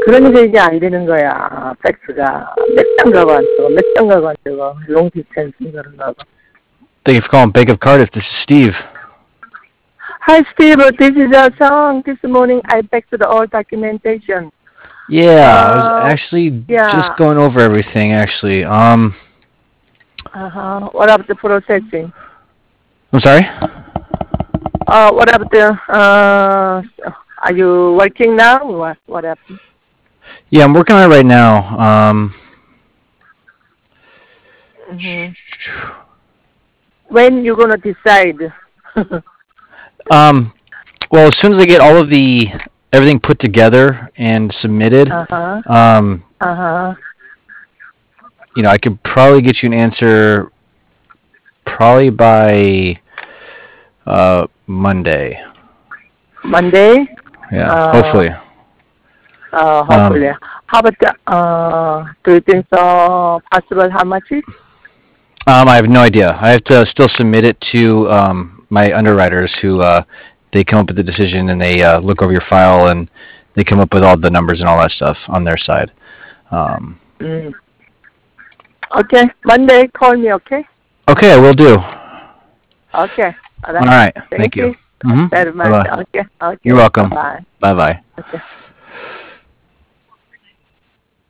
그러니까 이게 안 되는 거야. 팩스가 몇 장 가고 안 뜨고 몇 장 가고 안 뜨고 롱 디스턴스 그런가 봐. Thank you for calling Bank of Cardiff. This is Steve. Hi Steve, this is a song. This morning I faxed all documentation. Yeah, I was actually yeah. just going over everything, actually. What about the processing? I'm sorry? What about the, are you working now? What happened? Yeah, I'm working on it right now. When you gonna decide? Well, as soon as I get all of everything put together and submitted, you know, I could probably get you an answer probably by Monday. Monday? Yeah, hopefully. Hopefully. How about do you think so possible? How much? I have no idea. I have to still submit it to my underwriters who they come up with the decision and they look over your file and they come up with all the numbers and all that stuff on their side. Okay. Monday, call me, okay? Okay, I will do. Okay. All right. Thank you. Very much. Bye-bye. Okay. You're welcome. Bye. Bye-bye. Okay.